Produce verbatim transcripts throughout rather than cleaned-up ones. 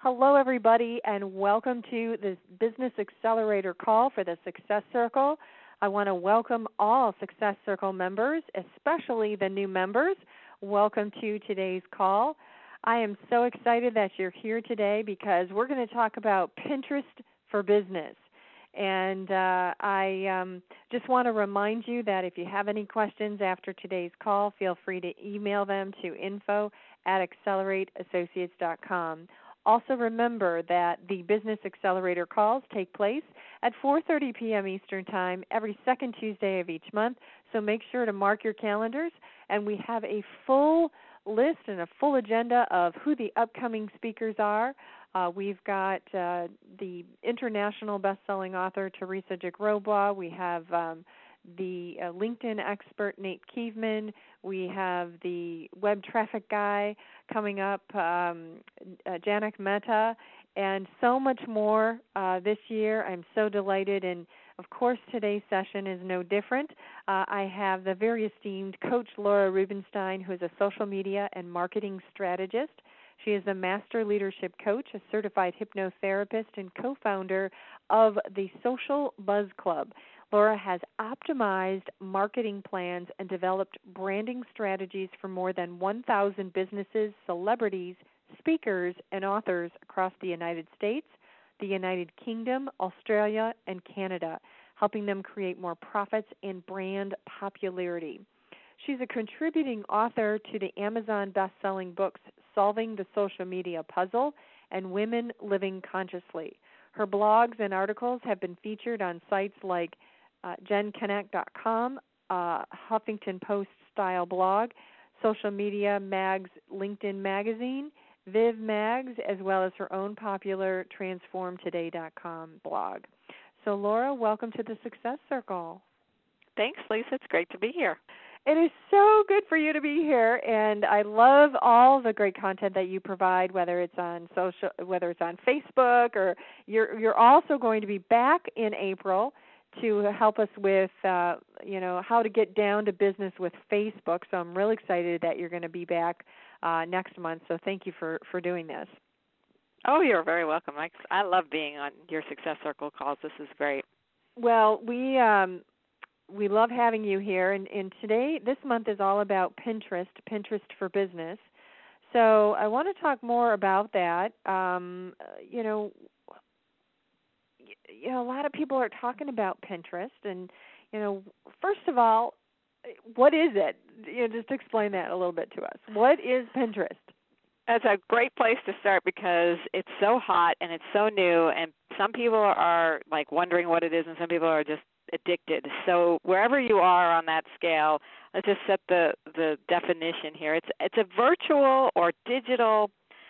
Hello, everybody, and welcome to this Business Accelerator call for the Success Circle. I want to welcome all Success Circle members, especially the new members. Welcome to today's call. I am so excited that you're here today because we're going to talk about Pinterest for business. And uh, I um, just want to remind you that if you have any questions after today's call, feel free to email them to info at accelerate associates dot com. Also remember that the Business Accelerator calls take place at four thirty p.m. Eastern Time every second Tuesday of each month, so make sure to mark your calendars. And we have a full list and a full agenda of who the upcoming speakers are. Uh, we've got uh, the international best-selling author Teresa Jagrobois. We have um, the uh, LinkedIn expert Nate Kievman. We have the web traffic guy coming up, um, uh, Janak Mehta, and so much more uh, this year. I'm so delighted, and of course today's session is no different. Uh, I have the very esteemed Coach Laura Rubenstein, who is a social media and marketing strategist. She is a master leadership coach, a certified hypnotherapist, and co-founder of the Social Buzz Club. Laura has optimized marketing plans and developed branding strategies for more than one thousand businesses, celebrities, speakers, and authors across the United States, the United Kingdom, Australia, and Canada, helping them create more profits and brand popularity. She's a contributing author to the Amazon best-selling books Solving the Social Media Puzzle and Women Living Consciously. Her blogs and articles have been featured on sites like uh, jen connect dot com, uh, Huffington Post-style blog, Social Media Mag's LinkedIn Magazine, Viv Mags, as well as her own popular transform today dot com blog. So, Laura, welcome to the Success Circle. Thanks, Lisa. It's great to be here. It is so good for you to be here, and I love all the great content that you provide, whether it's on social, whether it's on Facebook, or you're you're also going to be back in April to help us with, uh, you know, how to get down to business with Facebook. So I'm really excited that you're going to be back uh, next month. So thank you for, for doing this. Oh, you're very welcome. I, I love being on your Success Circle calls. This is great. Well, we um, we love having you here, and, and today, this month is all about Pinterest, Pinterest for business. So I want to talk more about that. Um, you know, you know, a lot of people are talking about Pinterest, and you know, first of all, what is it? You know, just explain that a little bit to us. What is Pinterest? That's a great place to start because it's so hot and it's so new, and some people are like wondering what it is, and some people are just addicted. So wherever you are on that scale, let's just set the, the definition here. It's it's a virtual or digital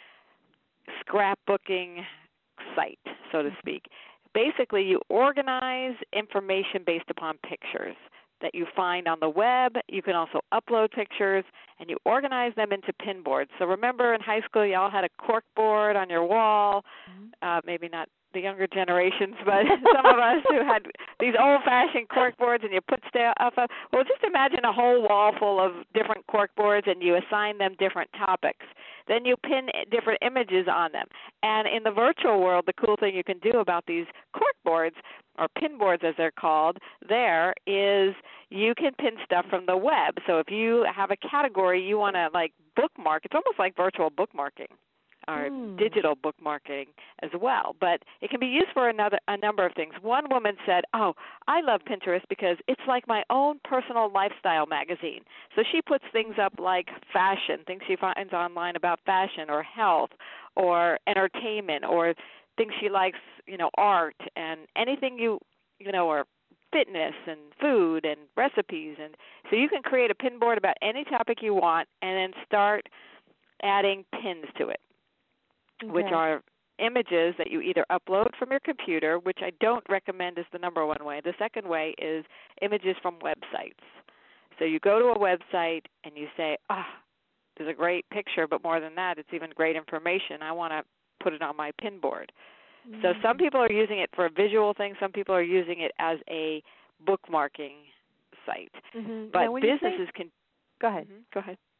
scrapbooking site, so to speak. Basically, you organize information based upon pictures that you find on the web. You can also upload pictures, and you organize them into pin boards. So remember in high school, you all had a cork board on your wall, mm-hmm. uh, maybe not the younger generations, but some of us who had these old-fashioned cork boards, and you put stuff up. Well, just imagine a whole wall full of different cork boards, and you assign them different topics. Then you pin different images on them. And in the virtual world, the cool thing you can do about these cork boards, or pin boards as they're called, there is you can pin stuff from the web. So if you have a category you want to like bookmark, it's almost like virtual bookmarking or mm. digital bookmarking as well. But it can be used for another a number of things. One woman said, oh, I love Pinterest because it's like my own personal lifestyle magazine. So she puts things up like fashion, things she finds online about fashion or health or entertainment or things she likes, you know, art and anything you, you know, or fitness and food and recipes. And so you can create a pin board about any topic you want and then start adding pins to it, okay. which are images that you either upload from your computer, which I don't recommend is the number one way. The second way is images from websites. So you go to a website and you say, ah, oh, there's a great picture, but more than that, it's even great information. I want to put it on my pin board. Mm-hmm. So some people are using it for a visual thing. Some people are using it as a bookmarking site. Mm-hmm. But businesses say, can... Go ahead. Mm-hmm, go ahead.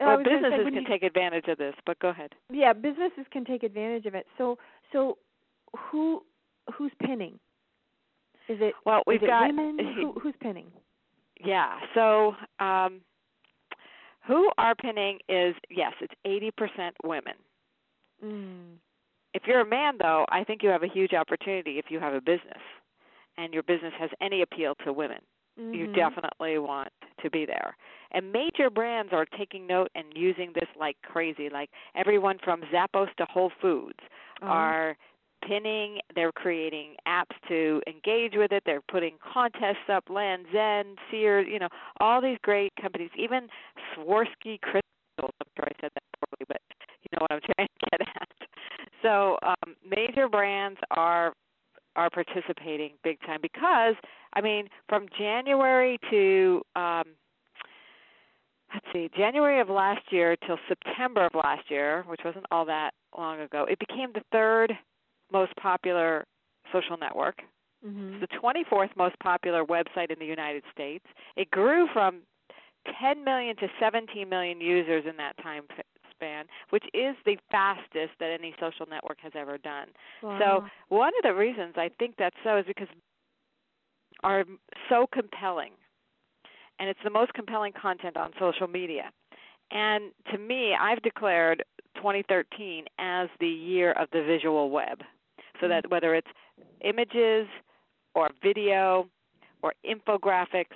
Well, was gonna say, businesses when can you, take advantage of this, but go ahead. yeah, businesses can take advantage of it. So, so who who's pinning? Is it Well, we've is it got women? Who, who's pinning? yeah. So, um, who are pinning is yes, it's eighty percent women. Mm. If you're a man, though, I think you have a huge opportunity if you have a business and your business has any appeal to women. Mm-hmm. You definitely want to be there. And major brands are taking note and using this like crazy. Like everyone from Zappos to Whole Foods Oh. are pinning. They're creating apps to engage with it. They're putting contests up. Land Zen, Sears, you know, all these great companies. Even Swarovski crystals. I'm sure I said that poorly, but you know what I'm trying to get at. So um, major brands are are participating big time because, I mean, from January to, um, let's see, January of last year till September of last year, which wasn't all that long ago, it became the third most popular social network. Mm-hmm. It's the twenty-fourth most popular website in the United States. It grew from ten million to seventeen million users in that time span, which is the fastest that any social network has ever done. Wow. So one of the reasons I think that's so is because are so compelling, and it's the most compelling content on social media. And to me, I've declared twenty thirteen as the year of the visual web, so that whether it's images or video or infographics,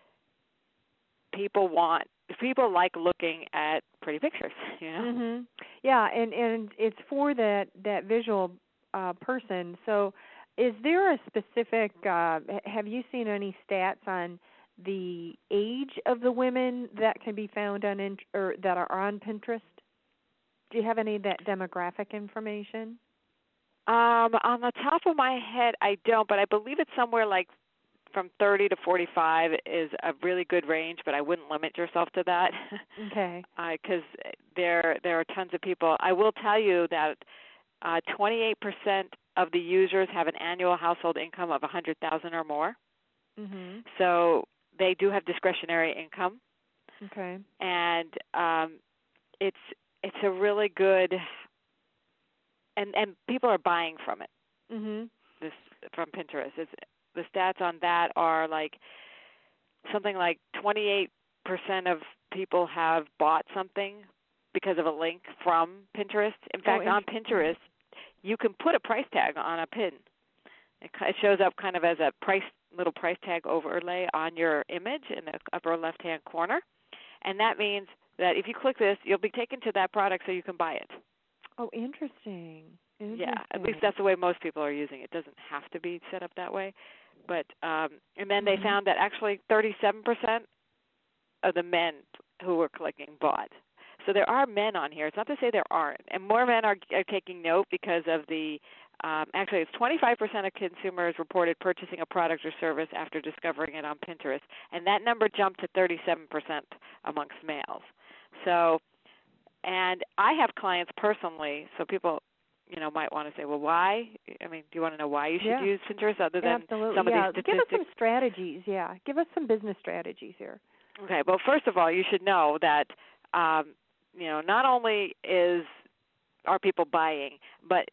people want people like looking at pretty pictures, you know. Mm-hmm. Yeah, and and it's for that that visual uh, person. So, is there a specific? Uh, have you seen any stats on the age of the women that can be found on or that are on Pinterest? Do you have any of that demographic information? Um, on the top of my head, I don't, but I believe it's somewhere like from thirty to forty-five is a really good range, but I wouldn't limit yourself to that. Okay. Because uh, there there are tons of people. I will tell you that uh, twenty-eight percent of the users have an annual household income of one hundred thousand dollars or more. Mm-hmm. So they do have discretionary income. Okay. And um, it's it's a really good, and and people are buying from it. Mm-hmm. This from Pinterest. It's, the stats on that are like something like twenty-eight percent of people have bought something because of a link from Pinterest. In fact, oh, on Pinterest, you can put a price tag on a pin. It, it shows up kind of as a price little price tag overlay on your image in the upper left-hand corner, and that means that if you click this, you'll be taken to that product so you can buy it. Oh, interesting. interesting. Yeah, at least that's the way most people are using it. It doesn't have to be set up that way. But um, and then mm-hmm. they found that actually thirty-seven percent of the men who were clicking bought. So there are men on here. It's not to say there aren't. And more men are, are taking note because of the, um, actually it's twenty-five percent of consumers reported purchasing a product or service after discovering it on Pinterest. And that number jumped to thirty-seven percent amongst males. So, and I have clients personally, so people, you know, might want to say, well, why? I mean, do you want to know why you should yeah. use Pinterest other than Absolutely. some yeah. of these statistics? Give us some strategies, yeah. Give us some business strategies here. Okay, well, first of all, you should know that, um, you know, not only is are people buying, but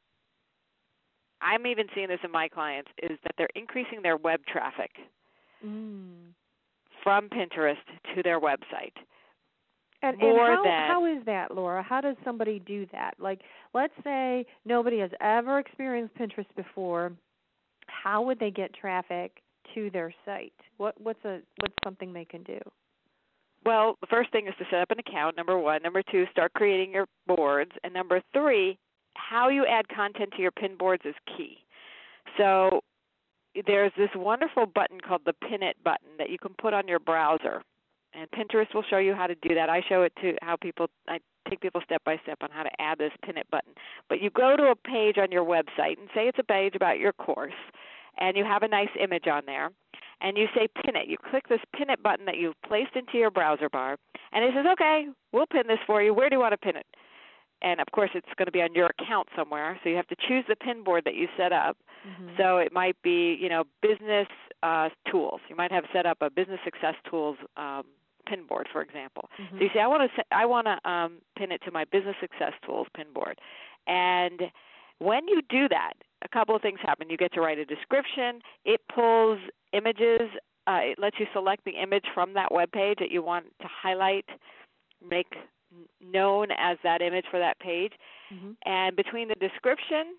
I'm even seeing this in my clients, is that they're increasing their web traffic mm. from Pinterest to their website. And, More and how, than, how is that, Laura? How does somebody do that? Like, let's say nobody has ever experienced Pinterest before. How would they get traffic to their site? What what's a what's something they can do? Well, the first thing is to set up an account, number one. Number two, start creating your boards. And number three, how you add content to your pin boards is key. So there's this wonderful button called the Pin It button that you can put on your browser. And Pinterest will show you how to do that. I show it to how people, I take people step by step on how to add this Pin It button. But you go to a page on your website and say it's a page about your course, and you have a nice image on there, and you say Pin It. You click this Pin It button that you've placed into your browser bar, and it says, okay, we'll pin this for you. Where do you want to pin it? And, of course, it's going to be on your account somewhere, so you have to choose the pin board that you set up. Mm-hmm. So it might be, you know, business uh, tools. You might have set up a business success tools um, pin board, for example. Mm-hmm. So you say, I want to I want to um, pin it to my Business Success Tools pin board. And when you do that, a couple of things happen. You get to write a description. It pulls images. Uh, it lets you select the image from that web page that you want to highlight, make known as that image for that page. Mm-hmm. And between the description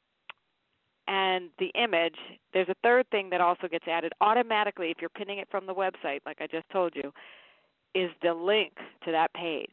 and the image, there's a third thing that also gets added automatically if you're pinning it from the website, like I just told you, is the link to that page.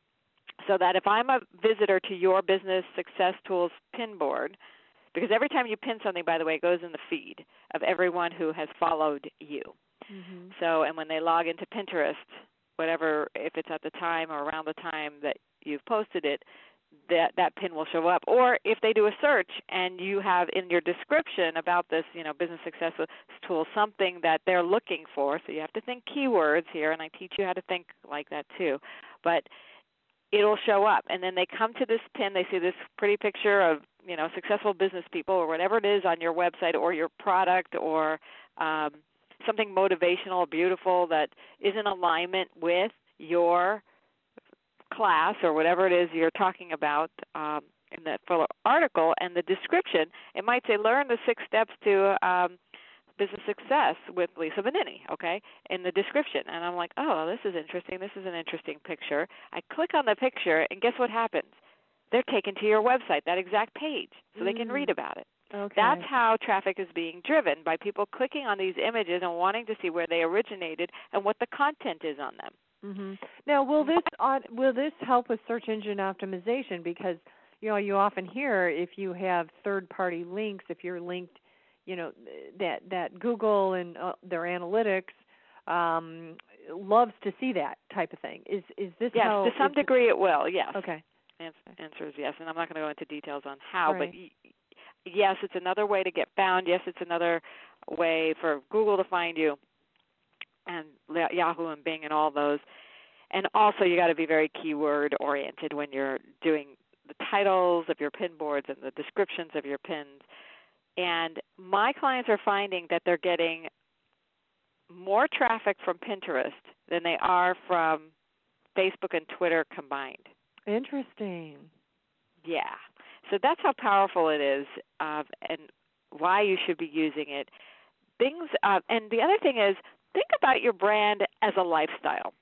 So that if I'm a visitor to your Business Success Tools pin board, because every time you pin something, by the way, it goes in the feed of everyone who has followed you. Mm-hmm. So, and when they log into Pinterest, whatever, if it's at the time or around the time that you've posted it, that that pin will show up. Or if they do a search and you have in your description about this, you know, Business Success Tool, something that they're looking for, so you have to think keywords here, and I teach you how to think like that too. But it'll show up, and then they come to this pin. They see this pretty picture of, you know, successful business people or whatever it is on your website or your product or um, something motivational, beautiful that is in alignment with your class or whatever it is you're talking about um, in that full article. And the description, it might say, learn the six steps to um, business success with Lisa Vanini, okay, in the description. And I'm like, oh, this is interesting. This is an interesting picture. I click on the picture, and guess what happens? They're taken to your website, that exact page, so mm. they can read about it. Okay. That's how traffic is being driven, by people clicking on these images and wanting to see where they originated and what the content is on them. Mm-hmm. Now, will this on, will this help with search engine optimization? Because, you know, you often hear if you have third-party links, if you're linked, you know, that that Google and uh, their analytics um, loves to see that type of thing. Is is this yes, how? Yes, to some degree it will. Yes. Okay. Answer, answer is yes, and I'm not going to go into details on how, right. but y- yes, it's another way to get found. Yes, it's another way for Google to find you, and Yahoo and Bing and all those. And also, you got to be very keyword oriented when you're doing the titles of your pin boards and the descriptions of your pins. And my clients are finding that they're getting more traffic from Pinterest than they are from Facebook and Twitter combined. Interesting. Yeah. So that's how powerful it is, uh, and why you should be using it. Things, uh, and the other thing is, think about your brand as a lifestyle.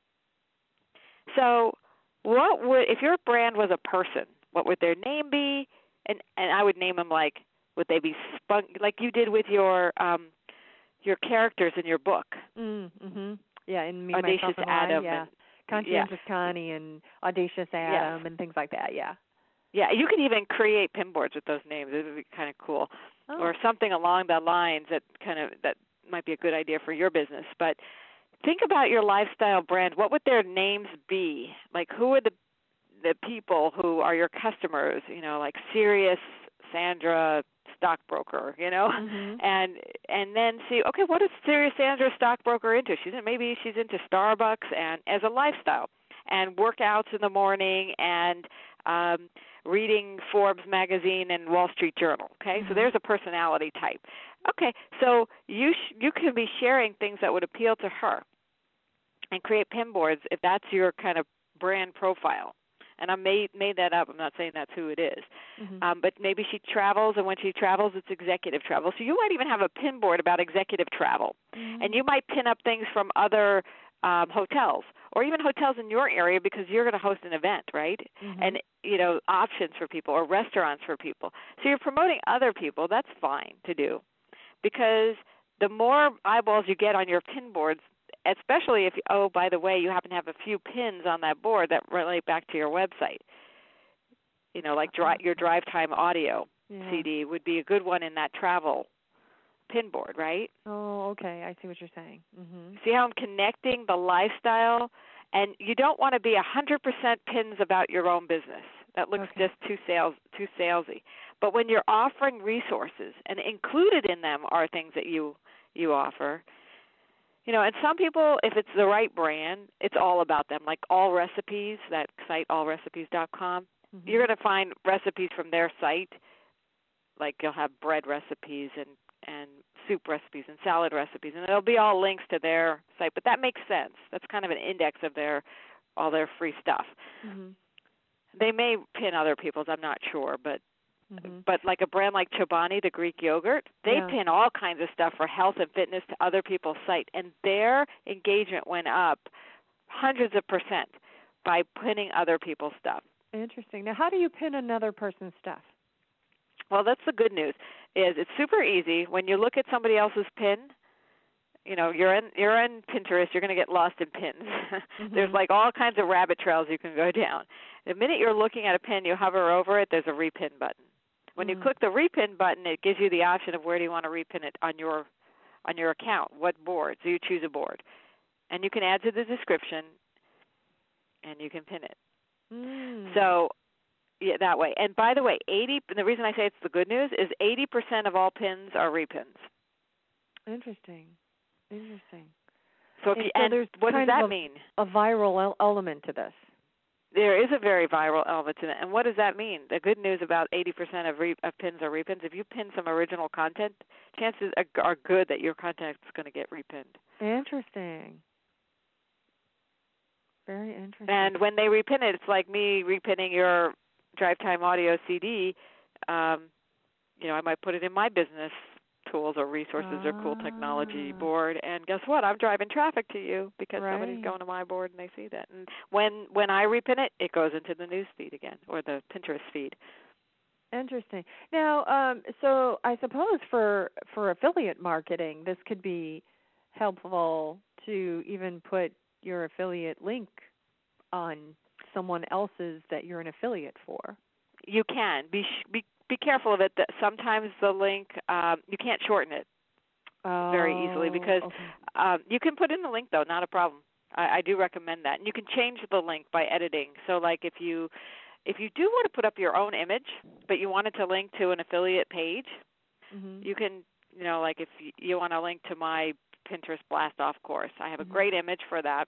So, what would, if your brand was a person, what would their name be? And and I would name them like, would they be spunk, like you did with your um, your characters in your book? Mm-hmm. Yeah, and me, Audacious myself, and Adam. I, yeah. And, Conscientious yeah. Connie and Audacious Adam yes. and things like that, yeah. Yeah, you can even create pin boards with those names. It would be kind of cool. Oh. Or something along the lines that kind of, that might be a good idea for your business. But think about your lifestyle brand. What would their names be? Like, who are the the people who are your customers? You know, like Sirius Sandra stockbroker, you know, mm-hmm. and and then see, okay, what is Sirius Sandra stockbroker into? She's in, maybe she's into Starbucks and as a lifestyle, and workouts in the morning, and um, reading Forbes magazine and Wall Street Journal. Okay, mm-hmm. so there's a personality type. Okay, so you sh- you can be sharing things that would appeal to her, and create pin boards if that's your kind of brand profile. And I made made that up. I'm not saying that's who it is. Mm-hmm. Um, but maybe she travels, and when she travels, it's executive travel. So you might even have a pin board about executive travel. Mm-hmm. And you might pin up things from other um, hotels, or even hotels in your area, because you're going to host an event, right? Mm-hmm. And, you know, options for people, or restaurants for people. So you're promoting other people. That's fine to do, because the more eyeballs you get on your pin boards, especially if, oh, by the way, you happen to have a few pins on that board that relate back to your website. You know, like dri- your Drive Time Audio yeah. C D would be a good one in that travel pin board, right? Oh, okay. I see what you're saying. Mm-hmm. See how I'm connecting the lifestyle? And you don't want to be one hundred percent pins about your own business. That looks okay. just too sales, too salesy. But when you're offering resources, and included in them are things that you you offer, you know, and some people, if it's the right brand, it's all about them. Like All Recipes, that site, all recipes dot com, mm-hmm. you're going to find recipes from their site. Like you'll have bread recipes and and soup recipes and salad recipes, and there'll be all links to their site. But that makes sense. That's kind of an index of their all their free stuff. Mm-hmm. They may pin other people's. I'm not sure, but mm-hmm. but like a brand like Chobani, the Greek yogurt, they yeah. pin all kinds of stuff for health and fitness to other people's site, and their engagement went up hundreds of percent by pinning other people's stuff. Interesting. Now, how do you pin another person's stuff? Well, that's the good news. Is it's super easy. When you look at somebody else's pin, you know, you're in you're in Pinterest, you're going to get lost in pins. Mm-hmm. There's like all kinds of rabbit trails you can go down. The minute you're looking at a pin, you hover over it, there's a repin button. When mm-hmm. you click the repin button, it gives you the option of where do you want to repin it on your on your account, what board. So you choose a board. And you can add to the description, and you can pin it. Mm. So yeah, that way. And by the way, eighty. The reason I say it's the good news is eighty percent of all pins are repins. Interesting. Interesting. So, if and you, so and there's what does that a, mean? A viral element to this. There is a very viral element to it. And what does that mean? The good news about eighty percent of, re, of pins are repins. If you pin some original content, chances are, are good that your content is going to get repinned. Interesting. Very interesting. And when they repin it, it's like me repinning your Drive Time Audio C D. Um, you know, I might put it in my business tools or resources ah. or cool technology board, and guess what? I'm driving traffic to you because right. somebody's going to my board and they see that. And when when I repin it, it goes into the news feed again, or the Pinterest feed. Interesting. Now, um, so I suppose for for affiliate marketing, this could be helpful to even put your affiliate link on someone else's that you're an affiliate for. You can be be be careful of it. That sometimes the link um, you can't shorten it oh, very easily because okay. um, you can put in the link though, not a problem. I, I do recommend that, and you can change the link by editing. So, like if you if you do want to put up your own image, but you wanted to link to an affiliate page, mm-hmm. you can, you know, like if you want to link to my Pinterest Blast Off course, I have a mm-hmm. great image for that,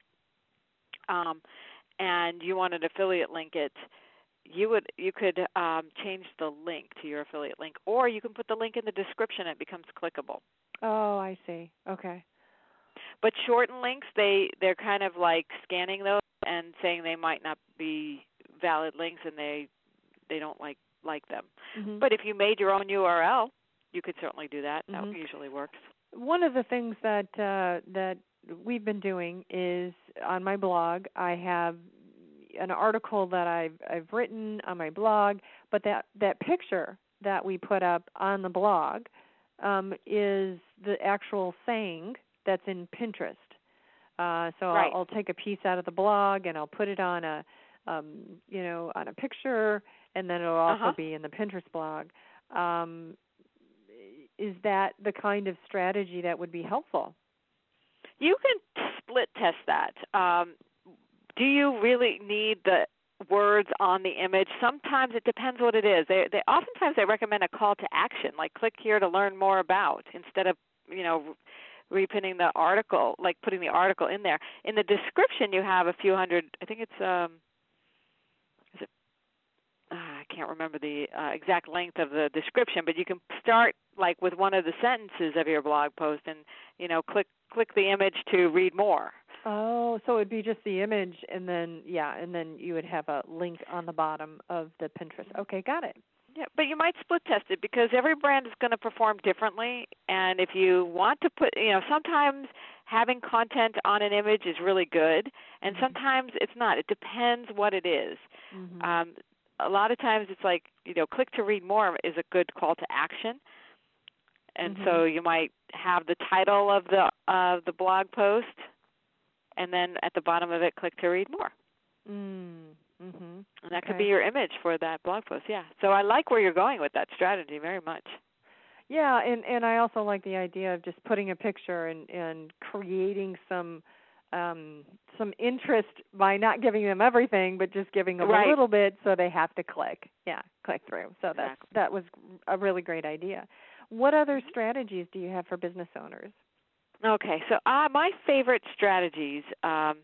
um, and you want an affiliate link it. You would you could um, change the link to your affiliate link, or you can put the link in the description. It becomes clickable. Oh, I see. Okay. But shortened links, they they're kind of like scanning those and saying they might not be valid links, and they they don't like like them. Mm-hmm. But if you made your own U R L, you could certainly do that. Mm-hmm. That usually works. One of the things that uh, that we've been doing is on my blog, I have an article that I've I've written on my blog, but that, that picture that we put up on the blog um, is the actual saying that's in Pinterest. Uh, so right. I'll, I'll take a piece out of the blog and I'll put it on a um, you know on a picture, and then it'll also uh-huh. be in the Pinterest blog. Um, is that the kind of strategy that would be helpful? You can split test that. Um, Do you really need the words on the image? Sometimes it depends what it is. They, they oftentimes they recommend a call to action, like click here to learn more about, instead of you know repinning the article, like putting the article in there. In the description, you have a few hundred. I think it's um, is it? Uh, I can't remember the uh, exact length of the description, but you can start like with one of the sentences of your blog post, and you know click click the image to read more. Oh, so it would be just the image, and then, yeah, and then you would have a link on the bottom of the Pinterest. Okay, got it. Yeah, but you might split test it because every brand is going to perform differently. And if you want to put, you know, sometimes having content on an image is really good, and mm-hmm. sometimes it's not. It depends what it is. Mm-hmm. Um, a lot of times it's like, you know, click to read more is a good call to action. And mm-hmm. so you might have the title of the of the blog post, and then at the bottom of it, click to read more. Mm, mm-hmm. And that okay. could be your image for that blog post, yeah. So I like where you're going with that strategy very much. Yeah, and, and I also like the idea of just putting a picture and, and creating some um, some interest by not giving them everything, but just giving them right. a little bit so they have to click. Yeah, click through. So exactly. that's, that was a really great idea. What other strategies do you have for business owners? Okay, so uh, my favorite strategies um,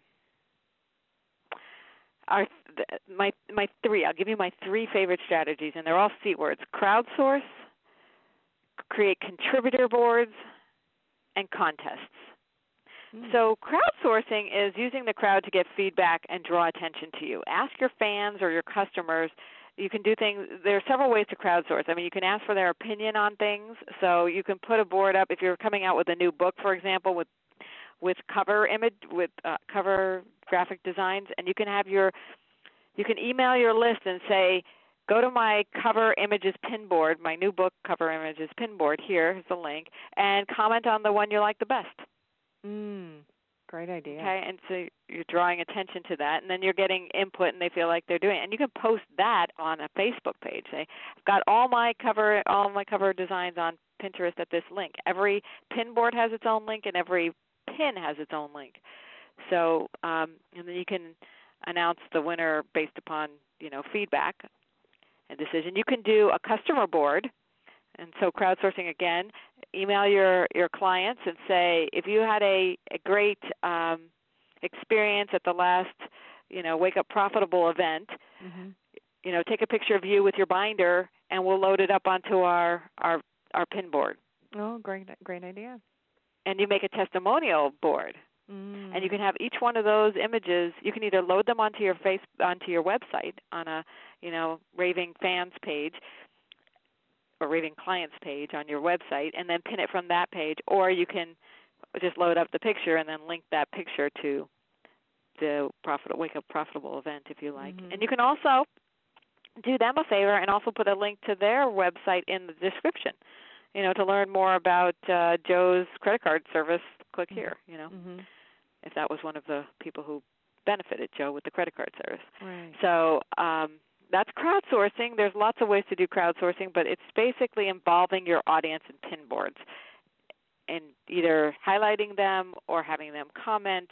are th- my my three. I'll give you my three favorite strategies, and they're all C words: crowdsource, create contributor boards, and contests. Mm. So crowdsourcing is using the crowd to get feedback and draw attention to you. Ask your fans or your customers. You can do things. There are several ways to crowdsource. I mean, you can ask for their opinion on things. So you can put a board up if you're coming out with a new book, for example, with with cover image, with uh, cover graphic designs, and you can have your, you can email your list and say, go to my cover images pin board, my new book cover images pin board. Here's the link, and comment on the one you like the best. Mm. Great idea. Okay, and so you're drawing attention to that, and then you're getting input, and they feel like they're doing it. And you can post that on a Facebook page. Say, I've got all my cover, all my cover designs on Pinterest at this link. Every pin board has its own link, and every pin has its own link. So, um, and then you can announce the winner based upon, you know, feedback and decision. You can do a customer board, and so crowdsourcing again. Email your, your clients and say, if you had a, a great um, experience at the last, you know, Wake Up Profitable event, mm-hmm. you know, take a picture of you with your binder, and we'll load it up onto our our, our pin board. Oh, great, great idea. And you make a testimonial board, mm. and you can have each one of those images. You can either load them onto your face onto your website on a, you know, Raving Fans page or Raving Clients page on your website, and then pin it from that page, or you can just load up the picture and then link that picture to the profit, Wake Up Profitable event if you like. Mm-hmm. And you can also do them a favor and also put a link to their website in the description. You know, to learn more about uh, Joe's credit card service, click here, you know, mm-hmm. if that was one of the people who benefited Joe with the credit card service. Right. So um, that's crowdsourcing. There's lots of ways to do crowdsourcing, but it's basically involving your audience in pin boards and either highlighting them or having them comment.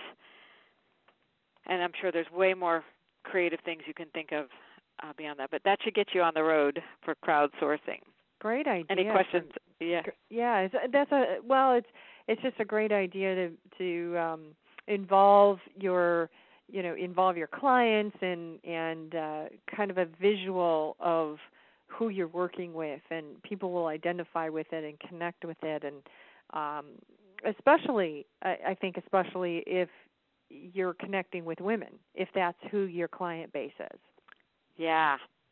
And I'm sure there's way more creative things you can think of uh, beyond that, but that should get you on the road for crowdsourcing. Great idea. Any questions? Yeah. Yeah, it's, that's a well. It's it's just a great idea to to um, involve your you know involve your clients and and uh, kind of a visual of who you're working with, and people will identify with it and connect with it, and um, especially I, I think especially if you're connecting with women, if that's who your client base is. Yeah.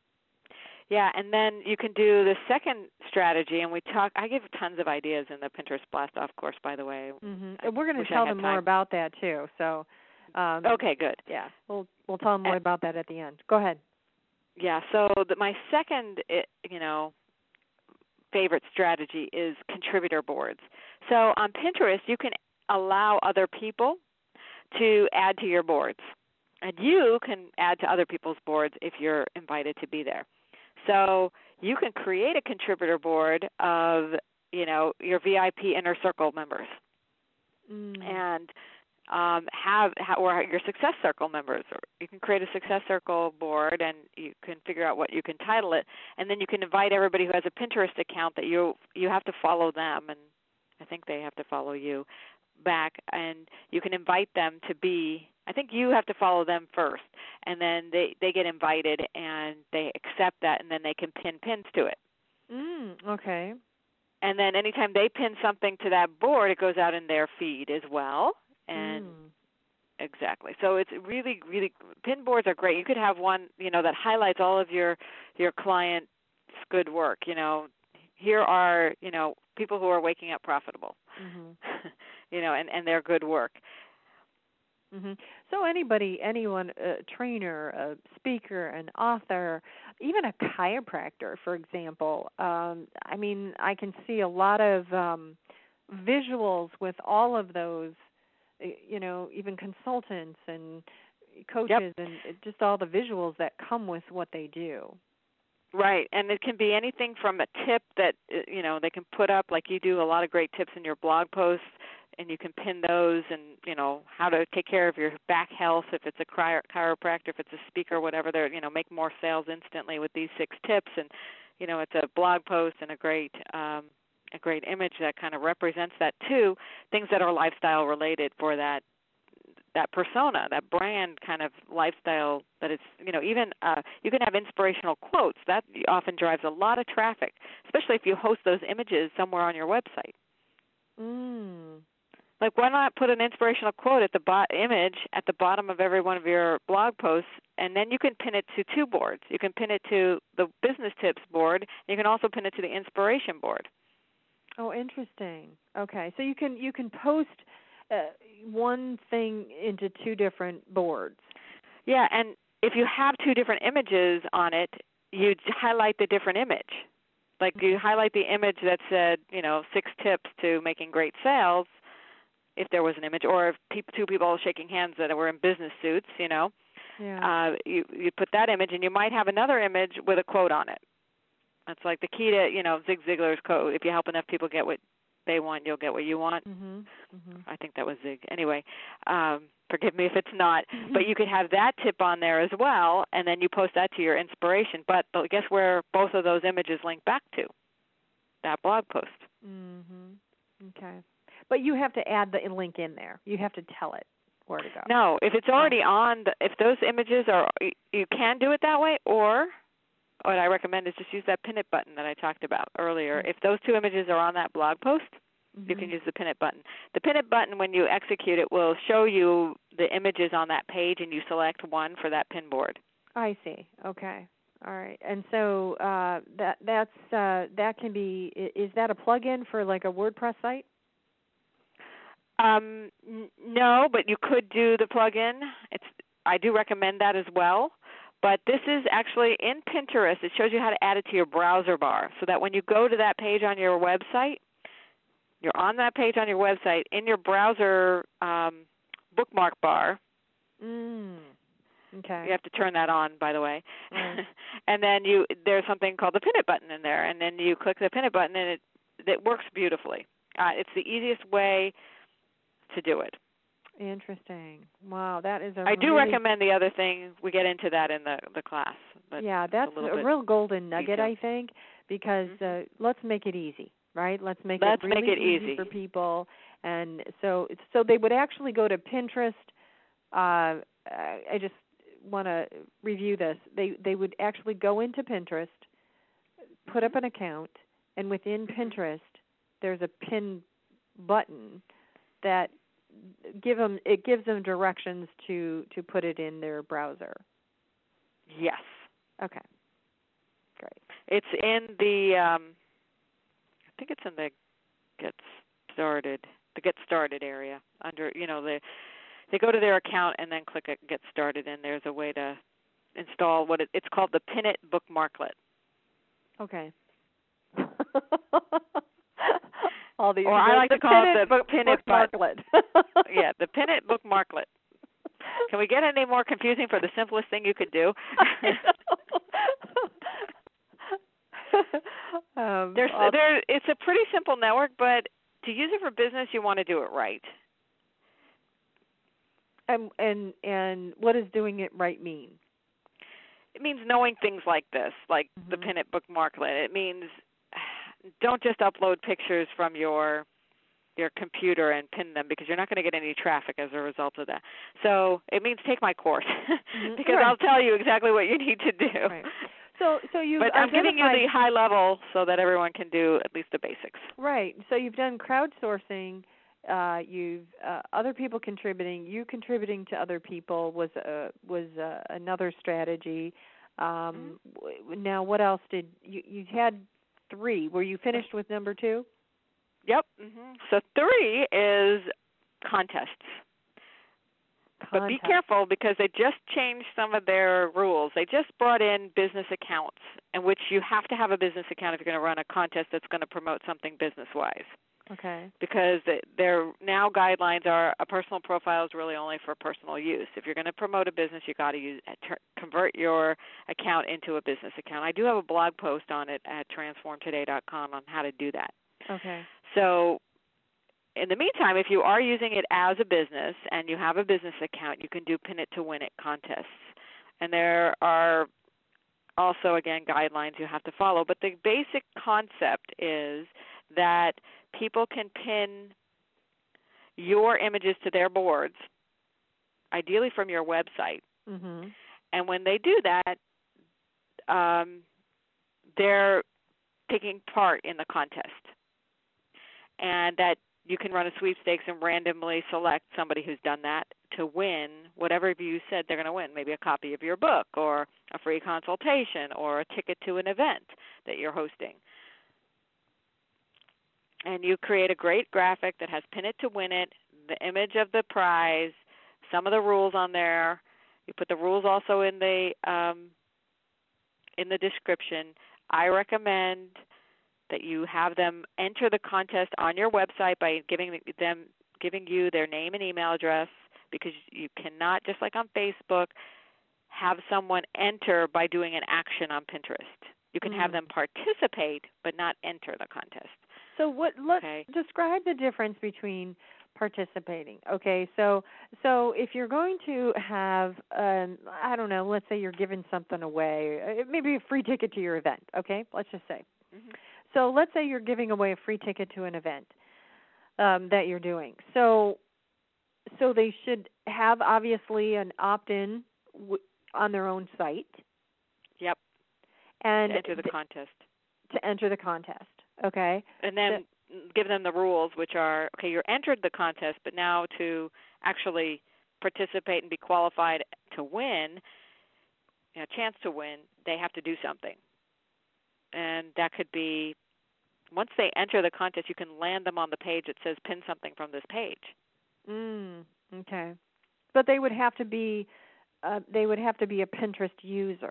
Yeah, and then you can do the second strategy, and we talk. I give tons of ideas in the Pinterest Blast Off course, by the way. Mm-hmm. And we're going to tell them more about that too. So, um, okay, good. Yeah, we'll we'll tell them more and, about that at the end. Go ahead. Yeah. So the, my second, you know, favorite strategy is contributor boards. So on Pinterest, you can allow other people to add to your boards, and you can add to other people's boards if you're invited to be there. So you can create a contributor board of, you know, your V I P Inner Circle members, mm. and um, have, or your Success Circle members. Or you can create a Success Circle board, and you can figure out what you can title it, and then you can invite everybody who has a Pinterest account that you you have to follow them, and I think they have to follow you back, and you can invite them to be. I think you have to follow them first, and then they, they get invited, and they accept that, and then they can pin pins to it. Mm, okay. And then anytime they pin something to that board, it goes out in their feed as well. And mm. exactly. So it's really, really, pin boards are great. You could have one, you know, that highlights all of your, your client's good work. You know, here are, you know, people who are waking up profitable, mm-hmm. you know, and, and their good work. Mm-hmm. So anybody, anyone, a trainer, a speaker, an author, even a chiropractor, for example, um, I mean, I can see a lot of um, visuals with all of those, you know, even consultants and coaches, yep. and just all the visuals that come with what they do. Right, and it can be anything from a tip that, you know, they can put up, like you do a lot of great tips in your blog posts, and you can pin those, and, you know, how to take care of your back health if it's a chiro- chiropractor, if it's a speaker, whatever, they're, you know, make more sales instantly with these six tips. And, you know, it's a blog post and a great um, a great image that kind of represents that too, things that are lifestyle related for that that persona, that brand kind of lifestyle that it's, you know, even uh, you can have inspirational quotes. That often drives a lot of traffic, especially if you host those images somewhere on your website. Mm. Like, why not put an inspirational quote at the bo- image at the bottom of every one of your blog posts, and then you can pin it to two boards. You can pin it to the business tips board, and you can also pin it to the inspiration board. Oh, interesting. Okay, so you can you can post uh, one thing into two different boards. Yeah, and if you have two different images on it, you highlight the different image. Like, you highlight the image that said, you know, six tips to making great sales, if there was an image, or if pe- two people shaking hands that were in business suits, you know. Yeah. Uh, you you put that image, and you might have another image with a quote on it. That's like the key to, you know, Zig Ziglar's quote: if you help enough people get what they want, you'll get what you want. Mm-hmm. Mm-hmm. I think that was Zig. Anyway, um, forgive me if it's not. But you could have that tip on there as well, and then you post that to your inspiration. But guess where both of those images link back to? That blog post. Mm-hmm. Okay. But you have to add the link in there. You have to tell it where to go. No, if it's already oh. on, the, if those images are, you can do it that way, or what I recommend is just use that pin it button that I talked about earlier. Mm-hmm. If those two images are on that blog post, mm-hmm. you can use the pin it button. The pin it button, when you execute it, will show you the images on that page, and you select one for that pin board. I see. Okay. All right. And so uh, that that's uh, that can be. Is that a plug-in for like a WordPress site? Um, n- no, but you could do the plug-in. It's I do recommend that as well. But this is actually in Pinterest. It shows you how to add it to your browser bar, so that when you go to that page on your website, you're on that page on your website, in your browser um, bookmark bar. Mm. Okay. You have to turn that on, by the way. Right. And then you there's something called the pin it button in there, and then you click the pin it button, and it it works beautifully. Uh, it's the easiest way to do it. Interesting. Wow, that is a I do really... recommend the other thing. We get into that in the, the class. But yeah, that's a, a real golden nugget, detailed. I think, because mm-hmm. uh, let's make it easy, right? Let's make let's it really make it easy, easy for people. And so so they would actually go to Pinterest. Uh, I just want to review this. They they would actually go into Pinterest, put up an account, and within Pinterest there's a pin button that give them it gives them directions to to put it in their browser. Yes. Okay. Great. It's in the um, I think it's in the get started the get started area under you know the they go to their account and then click it, get started, and there's a way to install what it, it's called the Pin It bookmarklet. Okay. All these or I like to call it the book, Pin It bookmarklet. Yeah, the Pin It bookmarklet. Can we get any more confusing for the simplest thing you could do? um, There's, there, it's a pretty simple network, but to use it for business, you want to do it right. And and and what does doing it right mean? It means knowing things like this, like mm-hmm. the Pin It bookmarklet. It means don't just upload pictures from your your computer and pin them, because you're not going to get any traffic as a result of that. So it means take my course, mm-hmm. because right. I'll tell you exactly what you need to do. Right. So, so you. But I'm giving you the high level so that everyone can do at least the basics. Right. So you've done crowdsourcing. Uh, you've uh, other people contributing. You contributing to other people was uh, was uh, another strategy. Um, mm-hmm. Now, what else did you? You had three. Were you finished with number two? Yep. Mm-hmm. So three is contests. Contest. But be careful, because they just changed some of their rules. They just brought in business accounts, in which you have to have a business account if you're going to run a contest that's going to promote something business-wise. Okay. Because their now guidelines are a personal profile is really only for personal use. If you're going to promote a business, you got to use convert your account into a business account. I do have a blog post on it at transform today dot com on how to do that. Okay. So in the meantime, if you are using it as a business and you have a business account, you can do Pin It to Win It contests. And there are also, again, guidelines you have to follow. But the basic concept is that people can pin your images to their boards, ideally from your website. Mm-hmm. And when they do that, um, they're taking part in the contest. And that you can run a sweepstakes and randomly select somebody who's done that to win whatever you said they're going to win, maybe a copy of your book or a free consultation or a ticket to an event that you're hosting. And you create a great graphic that has pin it to win it, the image of the prize, some of the rules on there. You put the rules also in the um, in the description. I recommend that you have them enter the contest on your website by giving them giving you their name and email address, because you cannot, just like on Facebook, have someone enter by doing an action on Pinterest. You can mm. have them participate but not enter the contest. So what let's okay. describe the difference between participating. Okay, so so if you're going to have, um, I don't know, let's say you're giving something away, maybe a free ticket to your event, okay, let's just say. Mm-hmm. So let's say you're giving away a free ticket to an event um, that you're doing. So so they should have, obviously, an opt-in w- on their own site. Yep. And to enter the th- contest. To enter the contest, okay. And then the, give them the rules, which are, okay, you're entered the contest, but now to actually participate and be qualified to win, you know, chance to win, they have to do something. And that could be, once they enter the contest, you can land them on the page that says pin something from this page. Mm, okay. But they would have to be, uh, they would have to be a Pinterest user.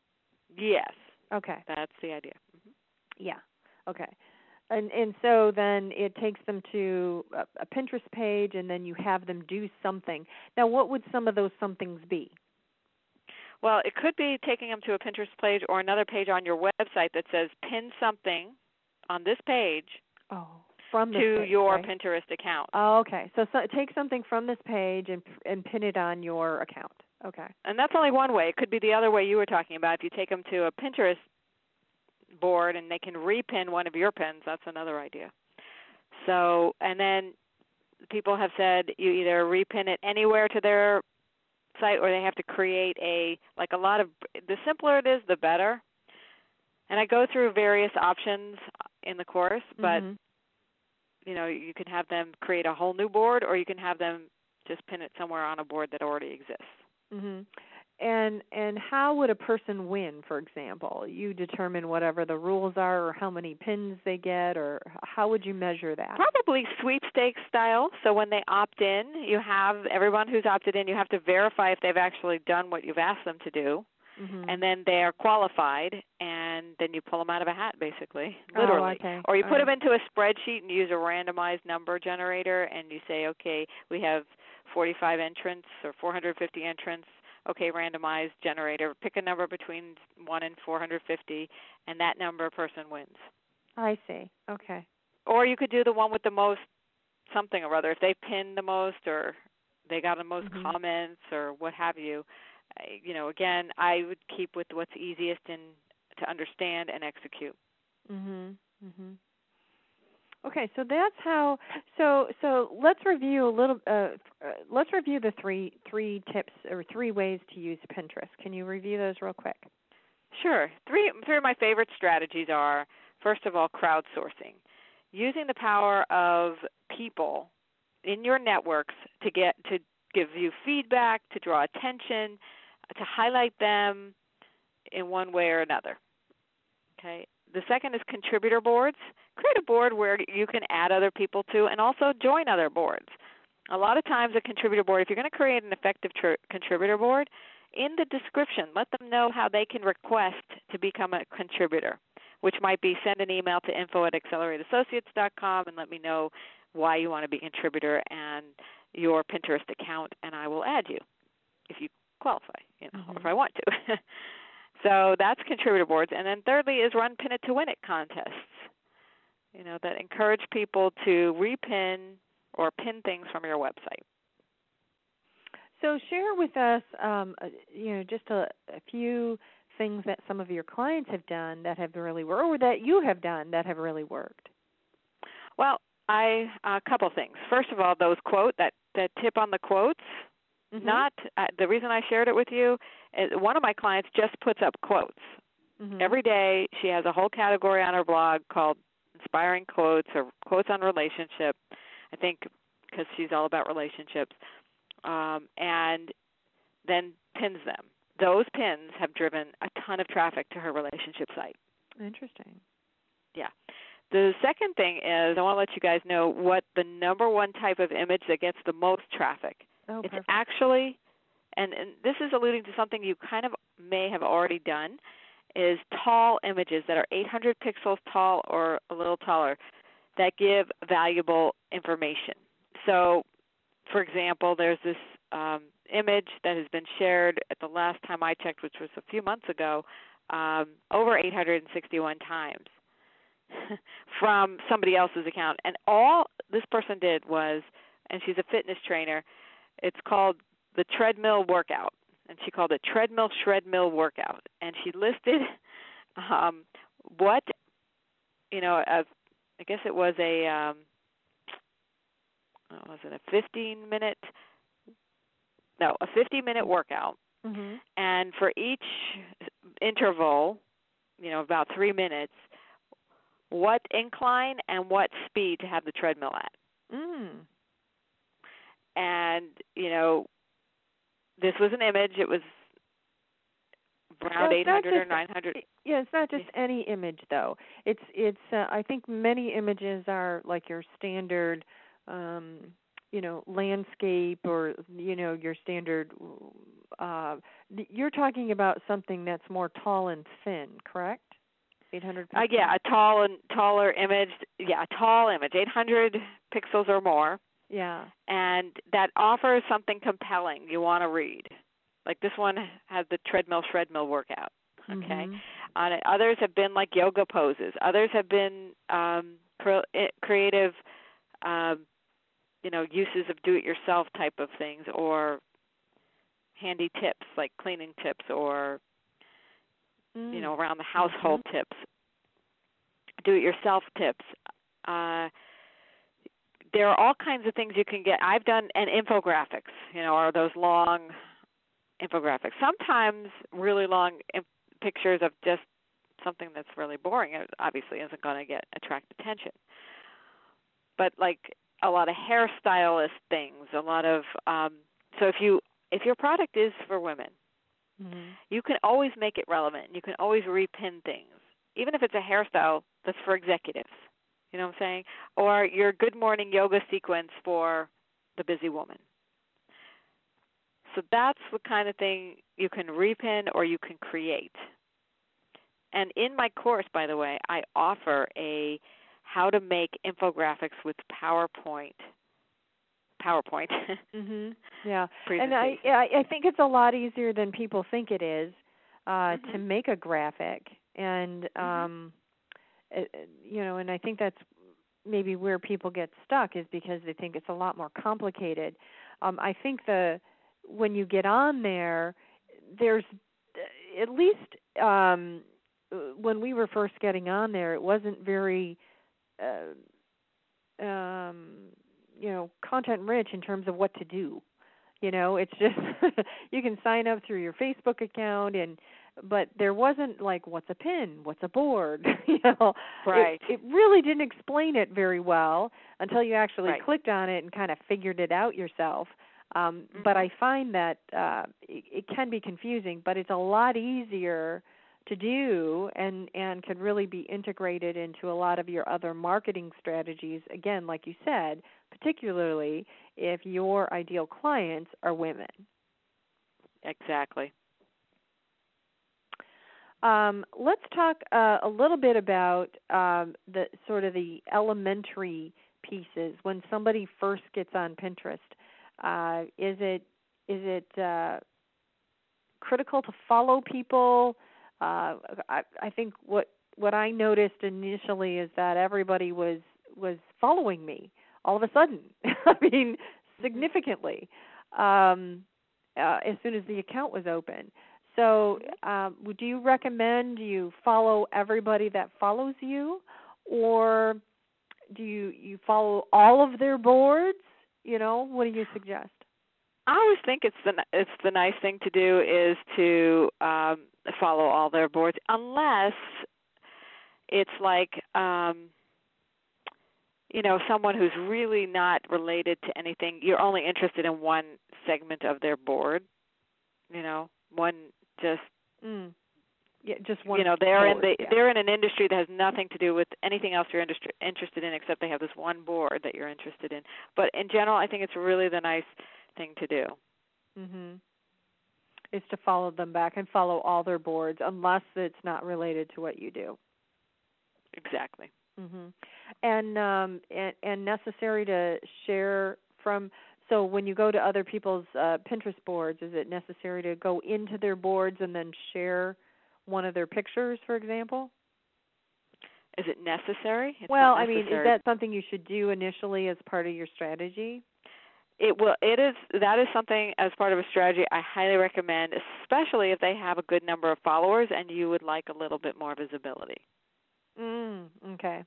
Yes. Okay. That's the idea. Mm-hmm. Yeah. Okay. And and so then it takes them to a, a Pinterest page, and then you have them do something. Now, what would some of those somethings be? Well, it could be taking them to a Pinterest page or another page on your website that says pin something on this page oh, from this to page, your right? Pinterest account. Oh, okay. So, so take something from this page and and pin it on your account. Okay. And that's only one way. It could be the other way you were talking about. If you take them to a Pinterest board and they can repin one of your pins, that's another idea. So, and then people have said you either repin it anywhere to their site, or they have to create a, like a lot of, the simpler it is, the better. And I go through various options in the course, but, mm-hmm. you know, you can have them create a whole new board, or you can have them just pin it somewhere on a board that already exists. Mm-hmm. And and how would a person win, for example? You determine whatever the rules are, or how many pins they get, or how would you measure that? Probably sweepstakes style. So when they opt in, you have everyone who's opted in, you have to verify if they've actually done what you've asked them to do. Mm-hmm. And then they are qualified, and then you pull them out of a hat, basically, literally. Oh, okay. Or you All put right. them into a spreadsheet and use a randomized number generator, and you say, okay, we have forty-five entrants or four hundred fifty entrants. Okay, randomized generator, pick a number between one and four hundred fifty, and that number person wins. I see. Okay. Or you could do the one with the most something or other. If they pinned the most, or they got the most mm-hmm. comments, or what have you, you know, again, I would keep with what's easiest and to understand and execute. Mhm. Mhm. Okay, so that's how. So so let's review a little. Uh, uh, let's review the three three tips or three ways to use Pinterest. Can you review those real quick? Sure. Three three of my favorite strategies are, first of all, crowdsourcing, using the power of people in your networks to get to give you feedback, to draw attention, to highlight them in one way or another. Okay. The second is contributor boards. Create a board where you can add other people to, and also join other boards. A lot of times a contributor board, if you're going to create an effective tr- contributor board, in the description, let them know how they can request to become a contributor, which might be send an email to info at accelerate associates dot com and let me know why you want to be a contributor and your Pinterest account, and I will add you if you qualify, you know, mm-hmm. if I want to. So that's contributor boards. And then thirdly is run Pin It to Win It contests, you know, that encourage people to repin or pin things from your website. So share with us, um, you know, just a, a few things that some of your clients have done that have really worked, or that you have done that have really worked. Well, I a couple things. First of all, those quote that, that tip on the quotes, Mm-hmm. Not uh, the reason I shared it with you is one of my clients just puts up quotes. Mm-hmm. Every day she has a whole category on her blog called Inspiring Quotes or Quotes on Relationship, I think because she's all about relationships, um, and then pins them. Those pins have driven a ton of traffic to her relationship site. Interesting. Yeah. The second thing is I want to let you guys know what the number one type of image that gets the most traffic. Oh, it's perfect. actually, and, and this is alluding to something you kind of may have already done, is tall images that are eight hundred pixels tall or a little taller that give valuable information. So, for example, there's this um, image that has been shared at the last time I checked, which was a few months ago, um, over eight hundred sixty-one times from somebody else's account. And all this person did was, and she's a fitness trainer, it's called the treadmill workout, and she called it treadmill shredmill workout. And she listed um, what, you know, a, I guess it was a, um, what was it, a fifteen minute, no, a fifty minute workout. Mm-hmm. And for each interval, you know, about three minutes, what incline and what speed to have the treadmill at. Mm. And, you know, this was an image. It was around eight hundred just, or nine hundred. Yeah, it's not just yeah. any image, though. It's, it's. Uh, I think many images are like your standard, um, you know, landscape or, you know, your standard. Uh, you're talking about something that's more tall and thin, correct? eight hundred pixels? Uh, yeah, a tall and taller image. Yeah, a tall image, eight hundred pixels or more. Yeah. And that offers something compelling you want to read. Like this one has the treadmill shredmill workout. Okay. Mm-hmm. Uh, others have been like yoga poses. Others have been um, cre- creative, um, you know, uses of do-it-yourself type of things, or handy tips like cleaning tips, or mm. you know, around the household mm-hmm. tips, do-it-yourself tips. Uh, there are all kinds of things you can get. I've done and infographics, you know, are those long infographics. Sometimes really long imp- pictures of just something that's really boring. It obviously isn't going to get attract attention. But like a lot of hairstylist things, a lot of um, so if you if your product is for women, mm-hmm. you can always make it relevant. You can always repin things, even if it's a hairstyle that's for executives. You know what I'm saying? Or your good morning yoga sequence for the busy woman. So that's the kind of thing you can repin or you can create. And in my course, by the way, I offer a how to make infographics with PowerPoint. PowerPoint. mm-hmm. Yeah, and I, I think it's a lot easier than people think it is uh, mm-hmm. to make a graphic. And um, it, you know, and I think that's maybe where people get stuck is because they think it's a lot more complicated. Um, I think the when you get on there, there's at least um, when we were first getting on there, it wasn't very, uh, um, you know, content rich in terms of what to do. You know, it's just you can sign up through your Facebook account, and but there wasn't like what's a pin, what's a board. you know, right? It, it really didn't explain it very well until you actually right. clicked on it and kind of figured it out yourself. Um, mm-hmm. But I find that uh, it, it can be confusing, but it's a lot easier to do and, and can really be integrated into a lot of your other marketing strategies, again, like you said, particularly if your ideal clients are women. Exactly. Um, let's talk uh, a little bit about um, the sort of the elementary pieces when somebody first gets on Pinterest. Uh, is it is it uh, critical to follow people? Uh, I, I think what what I noticed initially is that everybody was was following me all of a sudden. I mean, significantly um, uh, as soon as the account was open. So, um, do you recommend you follow everybody that follows you, or do you you follow all of their boards? You know, what do you suggest? I always think it's the it's the nice thing to do is to um, follow all their boards, unless it's like um, you know, someone who's really not related to anything. You're only interested in one segment of their board. You know, one just. Mm. Yeah, just one. You know, they're board, in the yeah. they're in an industry that has nothing to do with anything else you're industri- interested in, except they have this one board that you're interested in. But in general, I think it's really the nice thing to do. Mhm. Is to follow them back and follow all their boards, unless it's not related to what you do. Exactly. Mhm. And um and, and necessary to share from. So when you go to other people's uh, Pinterest boards, is it necessary to go into their boards and then share one of their pictures, for example? Is it necessary? It's well, not I mean, necessary. is that something you should do initially as part of your strategy? It will. It is. That is something as part of a strategy I highly recommend, especially if they have a good number of followers and you would like a little bit more visibility. Mm, okay.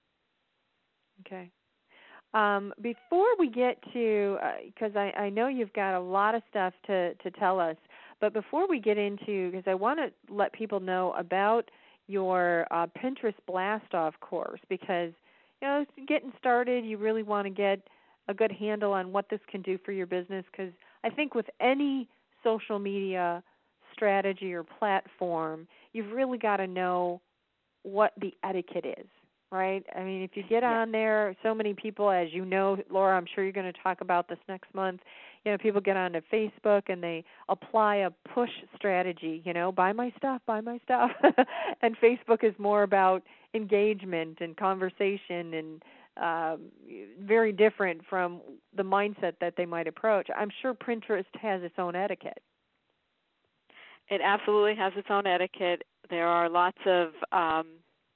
Okay. Um, before we get to, because uh, I, I know you've got a lot of stuff to, to tell us, but before we get into, because I want to let people know about your uh, Pinterest Blast Off course, because, you know, getting started, you really want to get a good handle on what this can do for your business, because I think with any social media strategy or platform, you've really got to know what the etiquette is. Right? I mean, if you get Yeah. on there, so many people, as you know, Laura, I'm sure you're going to talk about this next month, you know, people get onto Facebook and they apply a push strategy, you know, buy my stuff, buy my stuff. And Facebook is more about engagement and conversation and um, very different from the mindset that they might approach. I'm sure Pinterest has its own etiquette. It absolutely has its own etiquette. There are lots of um,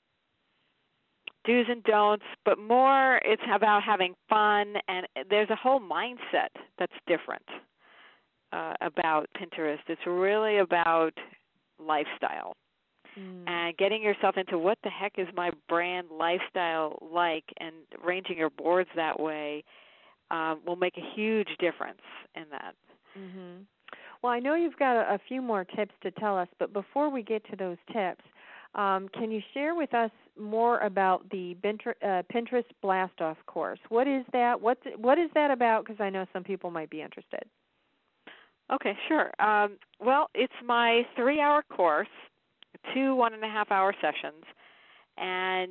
do's and don'ts, but more it's about having fun, and there's a whole mindset that's different uh, about Pinterest. It's really about lifestyle mm. and getting yourself into what the heck is my brand lifestyle like, and arranging your boards that way um, will make a huge difference in that. Mm-hmm. Well, I know you've got a, a few more tips to tell us, but before we get to those tips, um, can you share with us more about the uh, Pinterest Blast Off course? What is that? What what is that about? Because I know some people might be interested. Okay, sure. Um, well, it's my three-hour course, two one-and-a-half-hour sessions, and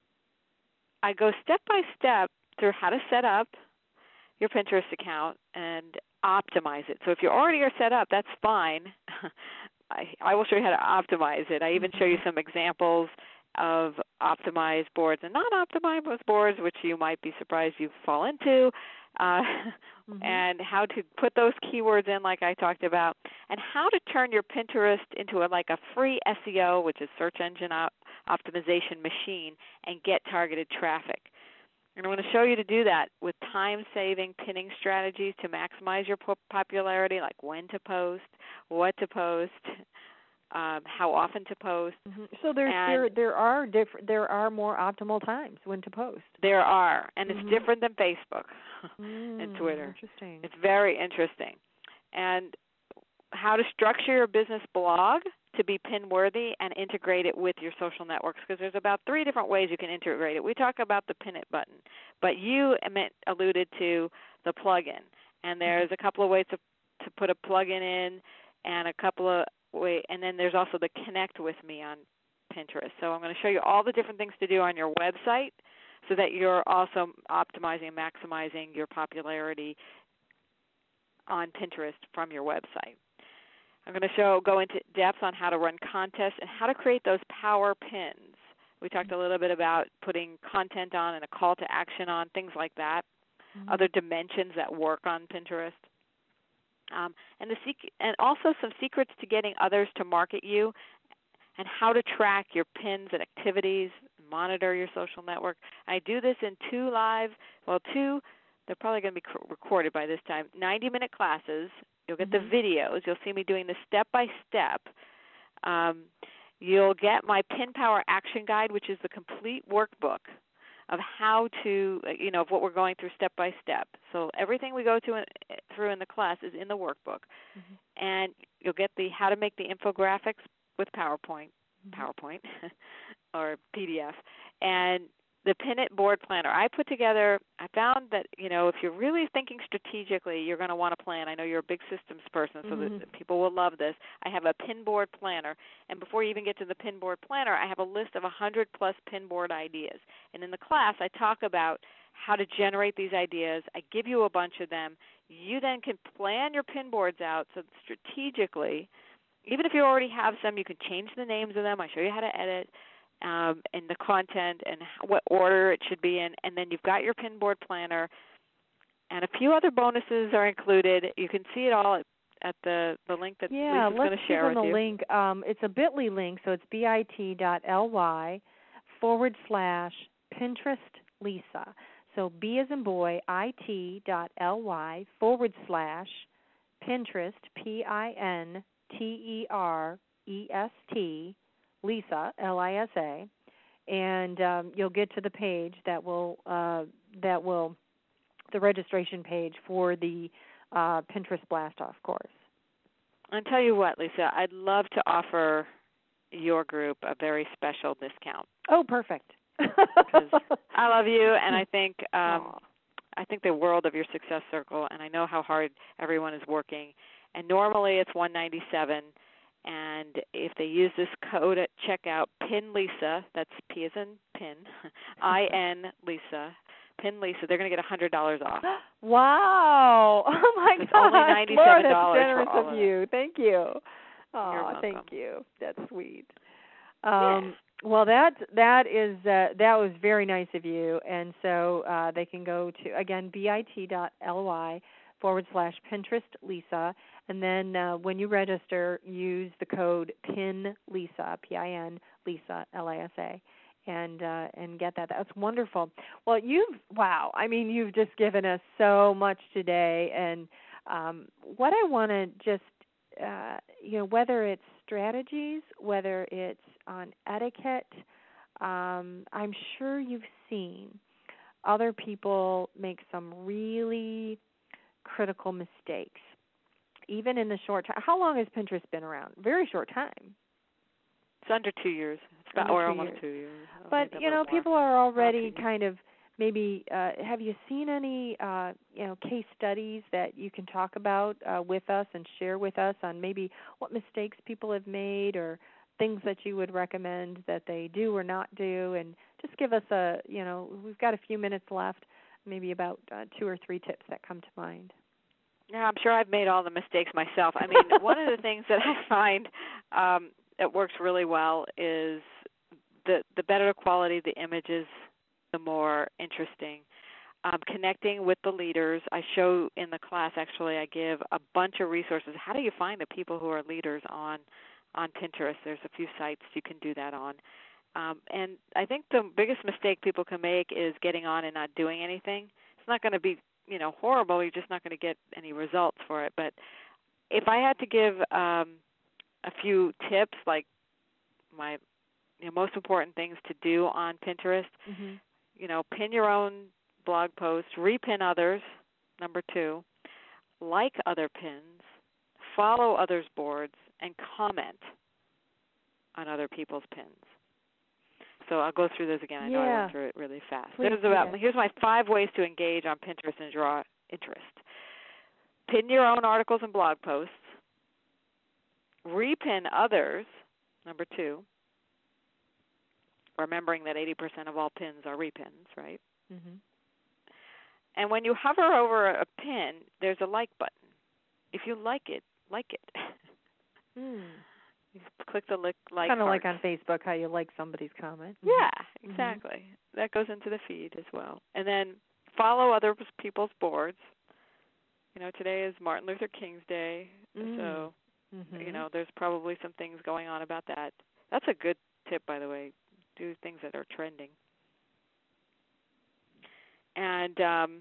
I go step by step through how to set up your Pinterest account and optimize it. So if you already are set up, that's fine. I, I will show you how to optimize it. I even show you some examples of optimized boards and non-optimized boards, which you might be surprised you fall into, uh, mm-hmm. and how to put those keywords in like I talked about, and how to turn your Pinterest into a, like a free S E O, which is search engine op- optimization machine, and get targeted traffic. And I'm going to show you to do that with time-saving pinning strategies to maximize your popularity, like when to post, what to post, um, how often to post. Mm-hmm. So there's, there there are different there are more optimal times when to post. There are, and mm-hmm. it's different than Facebook mm, and Twitter. Interesting. It's very interesting. And how to structure your business blog to be pin-worthy and integrate it with your social networks, because there's about three different ways you can integrate it. We talk about the pin it button, but you alluded to the plug-in, and there's a couple of ways to to put a plug-in in, and a couple of way, and then there's also the connect with me on Pinterest. So I'm going to show you all the different things to do on your website, so that you're also optimizing and maximizing your popularity on Pinterest from your website. I'm going to show go into depth on how to run contests and how to create those power pins. We talked a little bit about putting content on and a call to action on, things like that, mm-hmm. other dimensions that work on Pinterest. Um, and, the sec- and also some secrets to getting others to market you, and how to track your pins and activities, monitor your social network. I do this in two live, well, two, they're probably going to be recorded by this time, ninety-minute classes. You'll get mm-hmm. the videos. You'll see me doing this step-by-step. Um, you'll get my Pin Power Action Guide, which is the complete workbook of how to, you know, of what we're going through step by step. So everything we go to in, through in the class is in the workbook. Mm-hmm. And you'll get the how to make the infographics with PowerPoint, mm-hmm. PowerPoint, or P D F, and the Pin It board planner. I put together, I found that, you know, if you're really thinking strategically, you're going to want to plan. I know you're a big systems person, so mm-hmm. that people will love this. I have a pin board planner, and before you even get to the pin board planner, I have a list of one hundred plus pin board ideas. And in the class, I talk about how to generate these ideas. I give you a bunch of them. You then can plan your pin boards out so that strategically, even if you already have some, you can change the names of them. I show you how to edit. Um, and the content and what order it should be in, and then you've got your pin board planner, and a few other bonuses are included. You can see it all at, at the, the link that yeah, Lisa's going to share with you. Yeah, let's give them the link. Um, it's a bit dot l y link, so it's bit.ly forward slash Pinterest Lisa. So B as in boy, it.ly forward slash Pinterest, P I N T E R E S T, Lisa, L I S A, and um, you'll get to the page that will uh, that will the registration page for the uh, Pinterest Blast Off course. I'll tell you what, Lisa, I'd love to offer your group a very special discount. Oh, perfect. Because I love you, and I think um, I think the world of your Success Circle, and I know how hard everyone is working. And normally it's one hundred ninety-seven dollars. And if they use this code at checkout, Pin Lisa, that's P as in pin, I N Lisa, Pin Lisa, they're going to get one hundred dollars off. Wow! Oh my it's God, only ninety-seven dollars. Laura, that's generous for all of of you. Thank you. Oh, You're welcome. Thank you. That's sweet. Um, yeah. Well, that that is uh, that was very nice of you, and so uh, they can go to again bit.ly forward slash Pinterest Lisa. And then uh, when you register, use the code PIN Lisa, P I N Lisa, L I S A, and uh, and get that. That's wonderful. Well, you've wow. I mean, you've just given us so much today. And um, what I want to just uh, you know, whether it's strategies, whether it's on etiquette, um, I'm sure you've seen other people make some really critical mistakes. Even in the short time. How long has Pinterest been around? Very short time. It's under two years. It's about, or almost two years. But, you know, people are already kind of maybe, uh, have you seen any, uh, you know, case studies that you can talk about uh, with us and share with us on maybe what mistakes people have made or things that you would recommend that they do or not do? And just give us a, you know, we've got a few minutes left, maybe about uh, two or three tips that come to mind. Yeah, I'm sure I've made all the mistakes myself. I mean, one of the things that I find um, that works really well is the the better the quality of the images, the more interesting. Um, connecting with the leaders. I show in the class, actually, I give a bunch of resources. How do you find the people who are leaders on, on Pinterest? There's a few sites you can do that on. Um, and I think the biggest mistake people can make is getting on and not doing anything. It's not going to be you know, horrible, you're just not going to get any results for it. But if I had to give um, a few tips, like my you know, most important things to do on Pinterest, mm-hmm. you know, pin your own blog posts, repin others, number two, like other pins, follow others' boards, and comment on other people's pins. So I'll go through those again. I know yeah. I went through it really fast. Please, There's about, yeah. Here's my five ways to engage on Pinterest and draw interest. Pin your own articles and blog posts. Repin others, number two. Remembering that eighty percent of all pins are repins, right? Mm-hmm. And when you hover over a pin, there's a like button. If you like it, like it. Mm. You click the like like kind of like on Facebook, how you like somebody's comment. Yeah, exactly. Mm-hmm. That goes into the feed as well. And then follow other people's boards. You know, today is Martin Luther King's Day, mm. so mm-hmm. you know, there's probably some things going on about that. That's a good tip, by the way. Do things that are trending. And um,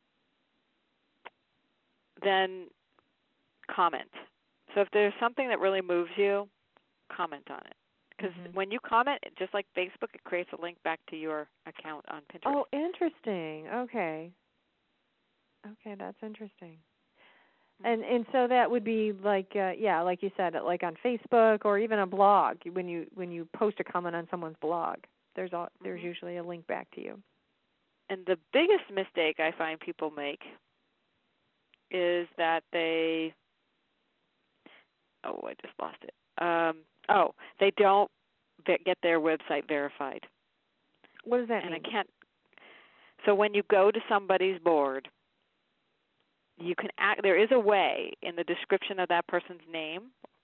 then comment. So if there's something that really moves you, comment on it. Because Mm-hmm. when you comment, just like Facebook, it creates a link back to your account on Pinterest. Oh, interesting. Okay. Okay, that's interesting. And and so that would be like uh, yeah, like you said, like on Facebook or even a blog. When you when you post a comment on someone's blog, there's all, there's Mm-hmm. usually a link back to you. And the biggest mistake I find people make is that they oh I just lost it. Um, oh, they don't get their website verified. What does that and mean? I can't. So when you go to somebody's board, you can act. There is a way in the description of that person's name.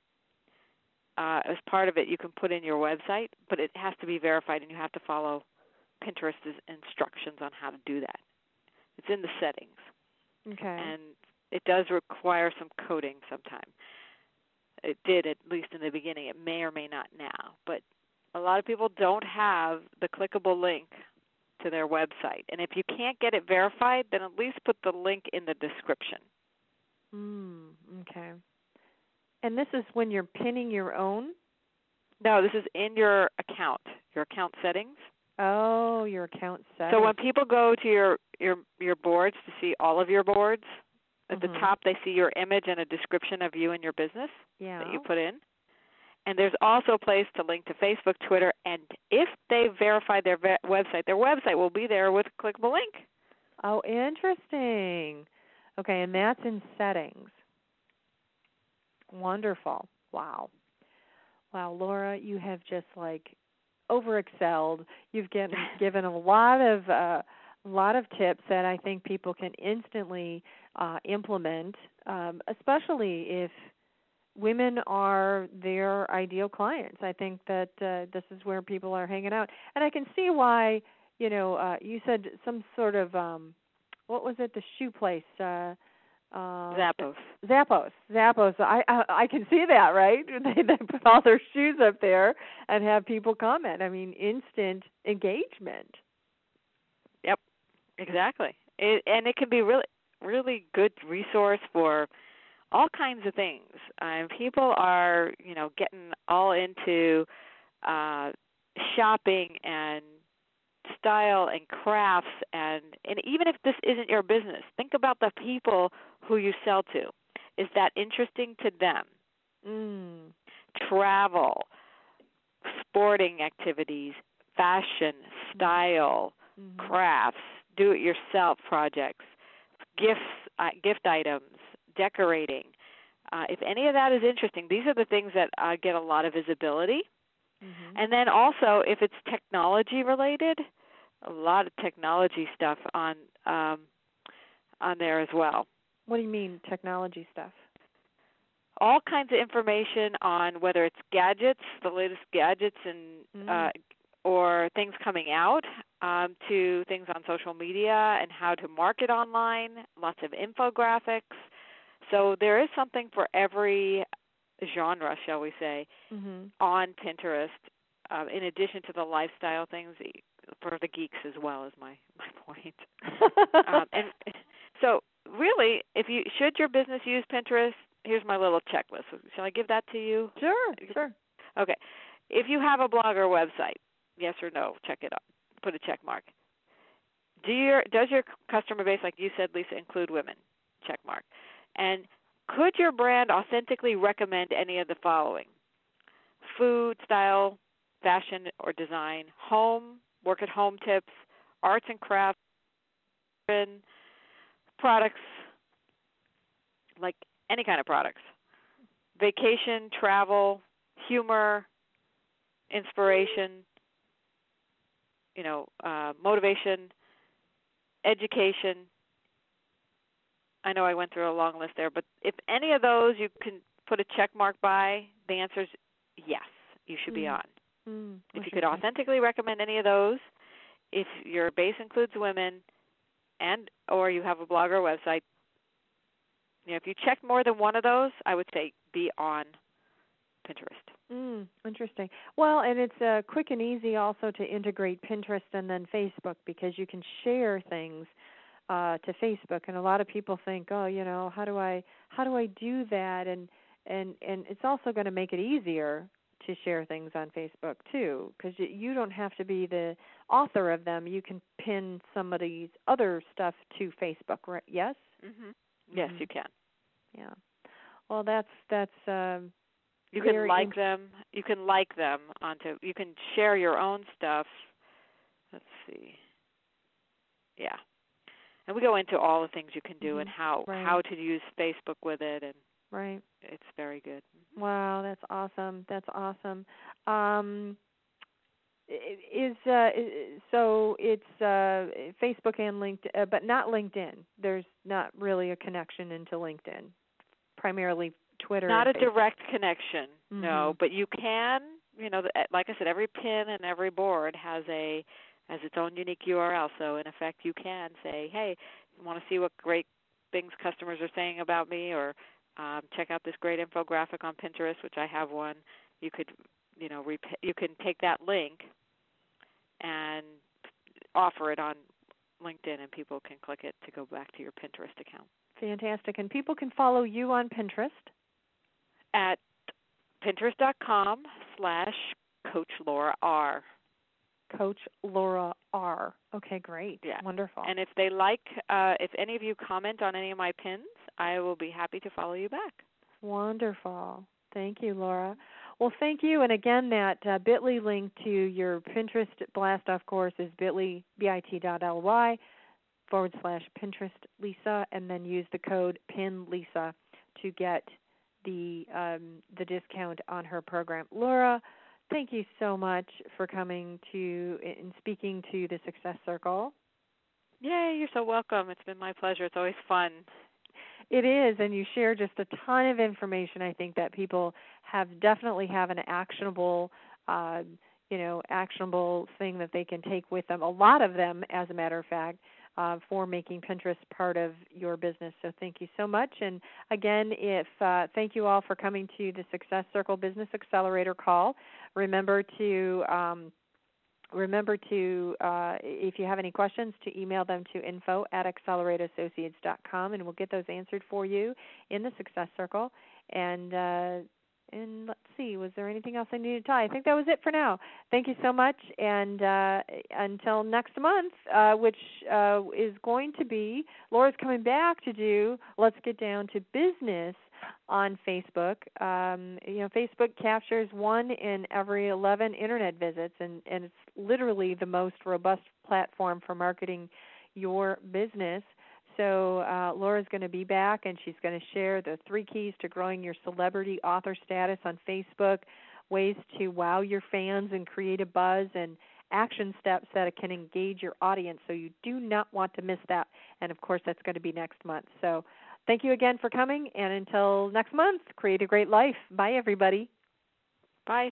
Uh, as part of it, you can put in your website, but it has to be verified, and you have to follow Pinterest's instructions on how to do that. It's in the settings, Okay. and it does require some coding sometime. It did, at least in the beginning. It may or may not now, but a lot of people don't have the clickable link to their website. And if you can't get it verified, then at least put the link in the description. Mm, okay. And this is when you're pinning your own? No, this is in your account, your account settings. Oh, your account settings. So when people go to your, your, your boards to see all of your boards, at mm-hmm. the top they see your image and a description of you and your business yeah. that you put in. And there's also a place to link to Facebook, Twitter, and if they verify their ve- website, their website will be there with a clickable link. Oh, interesting. Okay, and that's in settings. Wonderful. Wow. Wow, Laura, you have just like over-excelled. You've given, given a lot of uh, a lot of tips that I think people can instantly uh, implement, um, especially if women are their ideal clients. I think that uh, this is where people are hanging out, and I can see why. You know, uh, you said some sort of um, what was it? The shoe place. Uh, uh, Zappos. Zappos. Zappos. I, I I can see that, right? They they put all their shoes up there and have people comment. I mean, instant engagement. Yep, exactly. It, and it can be really really good resource for all kinds of things. Um, people are, you know, getting all into uh, shopping and style and crafts, and, and even if this isn't your business, think about the people who you sell to. Is that interesting to them? Mm. Travel, sporting activities, fashion, style, mm-hmm. crafts, do-it-yourself projects, gifts, uh, gift items, decorating. Uh, if any of that is interesting, these are the things that uh, get a lot of visibility. Mm-hmm. And then also, if it's technology related, a lot of technology stuff on um, on there as well. What do you mean, technology stuff? All kinds of information on whether it's gadgets, the latest gadgets, and mm. uh, or things coming out, um, to things on social media and how to market online. Lots of infographics. So there is something for every genre, shall we say, mm-hmm. on Pinterest. Uh, in addition to the lifestyle things, for the geeks as well, is my my point. um, and so, really, if you should your business use Pinterest, here's my little checklist. Shall I give that to you? Sure, sure. Okay. If you have a blog or website, yes or no, check it out. Put a check mark. Do your does your customer base, like you said, Lisa, include women? Check mark. And could your brand authentically recommend any of the following: food, style, fashion or design, home, work at home tips, arts and crafts, products, like any kind of products, vacation, travel, humor, inspiration, you know, uh, motivation, education. I know I went through a long list there, but if any of those you can put a check mark by, the answer is yes, you should mm. be on. Mm, if you could authentically recommend any of those, if your base includes women, and or you have a blog or website, you know, if you check more than one of those, I would say be on Pinterest. Mm, interesting. Well, and it's uh, quick and easy also to integrate Pinterest and then Facebook, because you can share things uh, to Facebook, and a lot of people think, oh, you know, how do I how do I do that? And and and it's also going to make it easier to share things on Facebook too, because you don't have to be the author of them. You can pin somebody's other stuff to Facebook, right? Yes? Mm-hmm. Yes, mm-hmm. You can. Yeah. Well, that's that's. Um, you can like them. You can like them onto. You can share your own stuff. Let's see. Yeah. And we go into all the things you can do mm-hmm. and how right. how to use Facebook with it, and right. it's very good. Wow, that's awesome. That's awesome. Um, is uh, so it's uh, Facebook and LinkedIn, uh, but not LinkedIn. There's not really a connection into LinkedIn. Primarily Twitter. Not a Facebook. direct connection, mm-hmm. no. But you can, you know, like I said, every pin and every board has a has its own unique U R L. So in effect, you can say, hey, you want to see what great things customers are saying about me, or um, check out this great infographic on Pinterest, which I have one. You could, you know, rep- you can take that link and offer it on LinkedIn, and people can click it to go back to your Pinterest account. Fantastic. And people can follow you on Pinterest at pinterest.com slash Coach Laura R. Coach Laura R. Okay, great. Yeah. Wonderful. And if they like, uh, if any of you comment on any of my pins, I will be happy to follow you back. Wonderful. Thank you, Laura. Well, thank you. And again, that uh, bit.ly link to your Pinterest Blast Off course is bit.ly, bit.ly forward slash Pinterest Lisa, and then use the code PIN Lisa to get the um, the discount on her program. Laura, thank you so much for coming to and speaking to the Success Circle. Yay, you're so welcome. It's been my pleasure. It's always fun. It is, and you share just a ton of information. I think that people have definitely have an actionable, uh, you know, actionable thing that they can take with them. A lot of them, as a matter of fact, uh, for making Pinterest part of your business. So thank you so much. And again, if uh, thank you all for coming to the Success Circle Business Accelerator call. Remember to um, Remember to, uh, if you have any questions, to email them to info at accelerate associates dot com, and we'll get those answered for you in the Success Circle. And uh, and let's see, was there anything else I needed to tell you? I think that was it for now. Thank you so much, and uh, until next month, uh, which uh, is going to be, Laura's coming back to do Let's Get Down to Business on Facebook. Um, you know, Facebook captures one in every eleven internet visits, and, and it's literally the most robust platform for marketing your business. So uh, Laura's going to be back, and she's going to share the three keys to growing your celebrity author status on Facebook, ways to wow your fans and create a buzz, and action steps that can engage your audience. So you do not want to miss that. And, of course, that's going to be next month. So thank you again for coming, and until next month, create a great life. Bye, everybody. Bye.